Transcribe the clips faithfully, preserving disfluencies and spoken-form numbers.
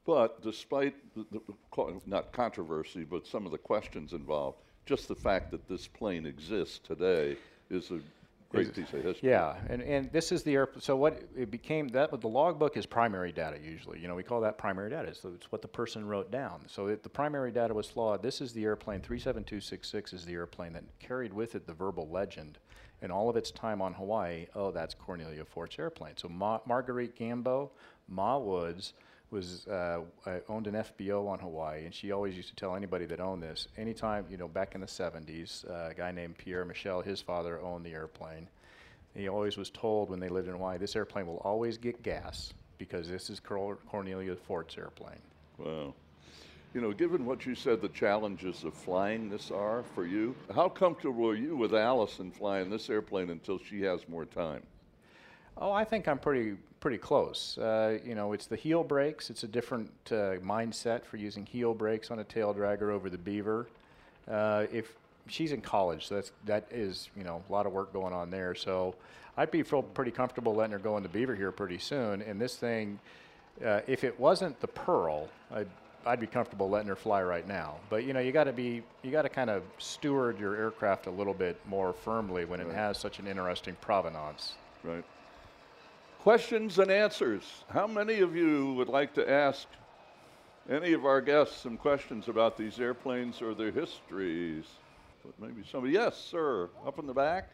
But despite the, the, co- not controversy, but some of the questions involved, just the fact that this plane exists today is a great Is- piece of history. Yeah, and, and this is the air. So what it became that the logbook is primary data usually. You know, we call that primary data. So it's what the person wrote down. So if the primary data was flawed, this is the airplane. three seven two six six is the airplane that carried with it the verbal legend, and all of its time on Hawaii. Oh, that's Cornelia Fort's airplane. So Ma- Marguerite Gambo, Ma Woods. was uh, uh, owned an F B O on Hawaii, and she always used to tell anybody that owned this, anytime, you know, back in the seventies, uh, a guy named Pierre Michel, his father, owned the airplane. He always was told when they lived in Hawaii, this airplane will always get gas because this is Cor- Cornelia Fort's airplane. Wow. You know, given what you said the challenges of flying this are for you, how comfortable are you with Allison flying this airplane until she has more time? Oh, I think I'm pretty pretty close. Uh, you know, it's the heel brakes. It's a different uh, mindset for using heel brakes on a tail dragger over the Beaver. Uh, if she's in college, so that's that is you know a lot of work going on there. So I'd be feel pretty comfortable letting her go in the Beaver here pretty soon. And this thing, uh, if it wasn't the Pearl, I'd I'd be comfortable letting her fly right now. But you know, you got to be you got to kind of steward your aircraft a little bit more firmly when Right. it has such an interesting provenance. Right. Questions and answers. How many of you would like to ask any of our guests some questions about these airplanes or their histories? But maybe somebody. Yes, sir. Up in the back.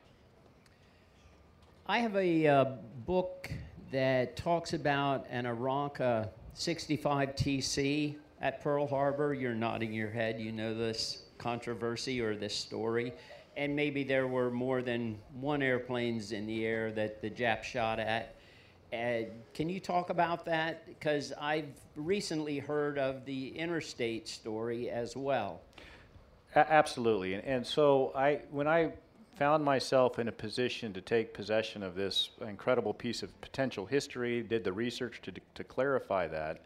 I have a uh, book that talks about an Aranca sixty-five T C at Pearl Harbor. You're nodding your head. You know this controversy or this story. And maybe there were more than one airplanes in the air that the Japs shot at. Uh, can you talk about that? Because I've recently heard of the interstate story as well. A- absolutely, and, and so I, when I found myself in a position to take possession of this incredible piece of potential history, did the research to, to clarify that.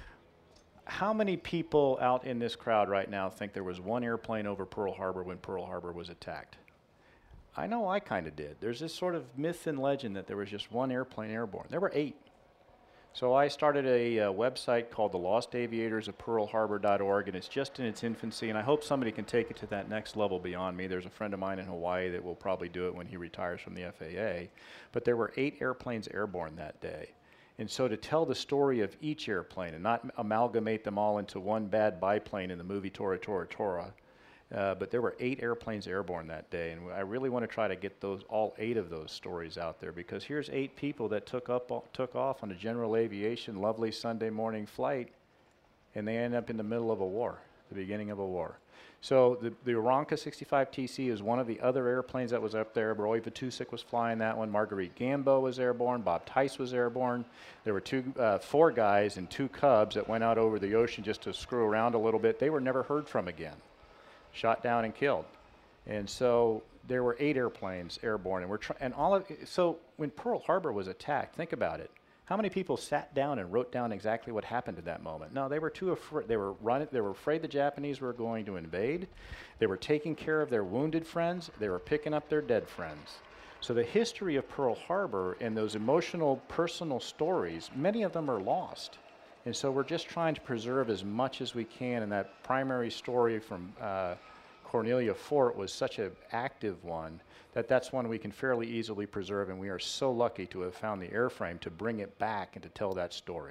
How many people out in this crowd right now think there was one airplane over Pearl Harbor when Pearl Harbor was attacked? I know I kind of did. There's this sort of myth and legend that there was just one airplane airborne. There were eight. So I started a uh, website called the Lost Aviators of Pearl Harbor dot org, and it's just in its infancy, and I hope somebody can take it to that next level beyond me. There's a friend of mine in Hawaii that will probably do it when he retires from the F A A. But there were eight airplanes airborne that day. And so to tell the story of each airplane and not amalgamate them all into one bad biplane in the movie Tora Tora Tora, Uh, but there were eight airplanes airborne that day, and I really want to try to get those all eight of those stories out there, because here's eight people that took up took off on a general aviation lovely Sunday morning flight, and they end up in the middle of a war, the beginning of a war. So the, the Aranca sixty-five T C is one of the other airplanes that was up there. Roy Vatusik was flying that one. Marguerite Gambo was airborne. Bob Tice was airborne. There were two, uh, four guys and two Cubs that went out over the ocean just to screw around a little bit. They were never heard from again. Shot down and killed. And so there were eight airplanes airborne, and we're try- and all of so when Pearl Harbor was attacked, think about it. How many people sat down and wrote down exactly what happened at that moment? No, they were too afraid. They were running. They were afraid the Japanese were going to invade. They were taking care of their wounded friends. They were picking up their dead friends. So the history of Pearl Harbor and those emotional, personal stories, many of them are lost. And so we're just trying to preserve as much as we can, and that primary story from uh, Cornelia Fort was such an active one that that's one we can fairly easily preserve, and we are so lucky to have found the airframe to bring it back and to tell that story.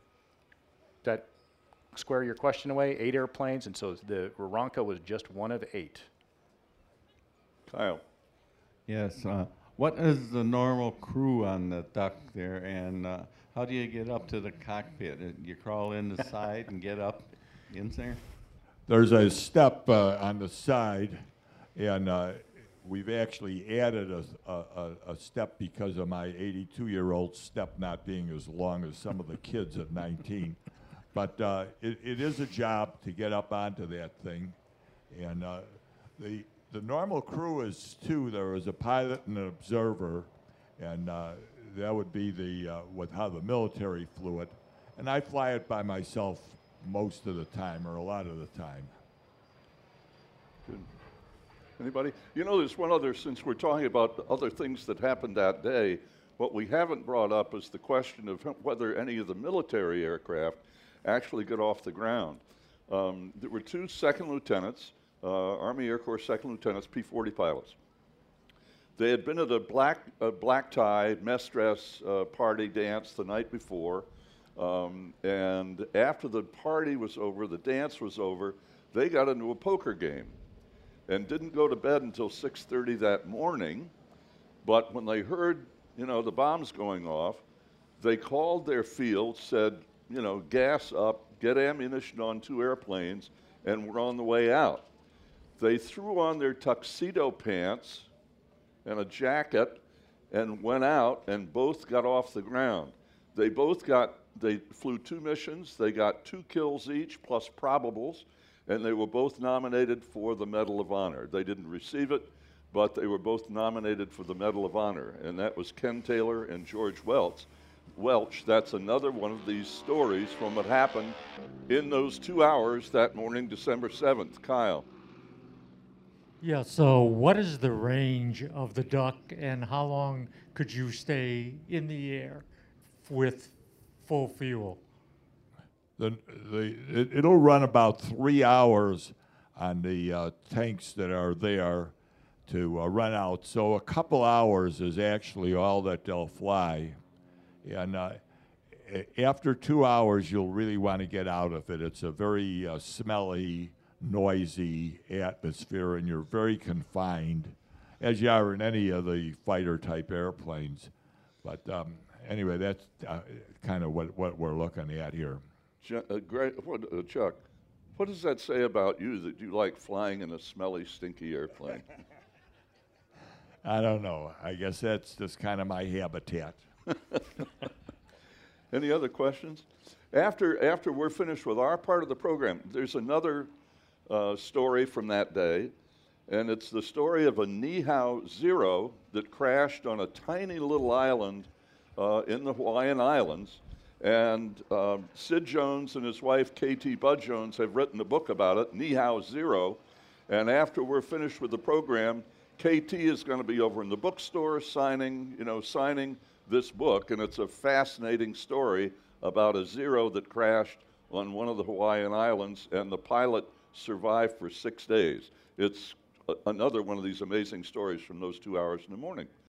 That square your question away? Eight airplanes, and so the Aranca was just one of eight. Kyle. Yes. Uh, what is the normal crew on the duck there, and uh, how do you get up to the cockpit? Uh, You crawl in the side and get up in there? There's a step uh, on the side, and uh, we've actually added a, a, a- a step because of my eighty-two-year-old step not being as long as some of the kids at nineteen. But uh, it, it is a job to get up onto that thing. And uh, the, the normal crew is two. There is a pilot and an observer, and uh, that would be the uh, with how the military flew it. And I fly it by myself most of the time, or a lot of the time. Good. Anybody? You know, there's one other, since we're talking about other things that happened that day, what we haven't brought up is the question of whether any of the military aircraft actually get off the ground. Um, there were two second lieutenants, uh, Army Air Corps second lieutenants, P forty pilots. They had been at a black, a black tie mess dress uh, party dance the night before, um, and after the party was over, the dance was over, they got into a poker game and didn't go to bed until six thirty that morning. But when they heard, you know, the bombs going off, they called their field, said, you know, gas up, get ammunition on two airplanes, and we're on the way out. They threw on their tuxedo pants and a jacket and went out, and both got off the ground. They both got, they flew two missions, they got two kills each, plus probables, and they were both nominated for the Medal of Honor. They didn't receive it, but they were both nominated for the Medal of Honor, and that was Ken Taylor and George Welch. Welch, that's another one of these stories from what happened in those two hours that morning, December seventh. Kyle. Yeah, so what is the range of the duck, and how long could you stay in the air with full fuel? The, the, it, it'll run about three hours on the uh, tanks that are there to uh, run out. So a couple hours is actually all that they'll fly. And uh, a- after two hours, you'll really want to get out of it. It's a very uh, smelly, noisy atmosphere, and you're very confined, as you are in any of the fighter-type airplanes. But um, anyway, that's uh, kind of what, what we're looking at here. Ch- uh, great, what, uh, Chuck, what does that say about you that you like flying in a smelly, stinky airplane? I don't know. I guess that's just kind of my habitat. Any other questions? After, after we're finished with our part of the program, there's another uh, story from that day, and it's the story of a Nihao Zero that crashed on a tiny little island uh, in the Hawaiian Islands. And um, Sid Jones and his wife, K T Bud Jones, have written a book about it, Nihao Zero. And after we're finished with the program, K T is going to be over in the bookstore signing, you know, signing this book, and it's a fascinating story about a Zero that crashed on one of the Hawaiian Islands, and the pilot survived for six days. It's a- another one of these amazing stories from those two hours in the morning.